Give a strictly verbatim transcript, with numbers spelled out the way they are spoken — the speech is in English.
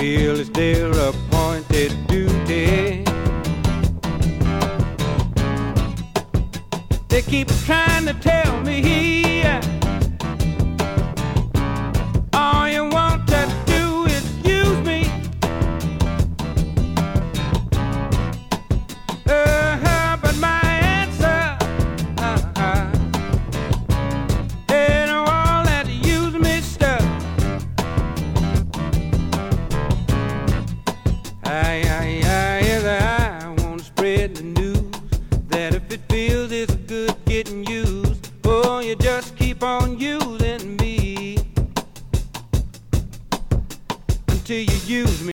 feel it's their appointed duty. They keep trying to tell me all you want to do is use me. Uh, but my answer uh, uh, ain't all that use me stuff. I, I, I, yes, I want to spread the news that if it feels it's good getting used, oh, you just keep on using me until you use me.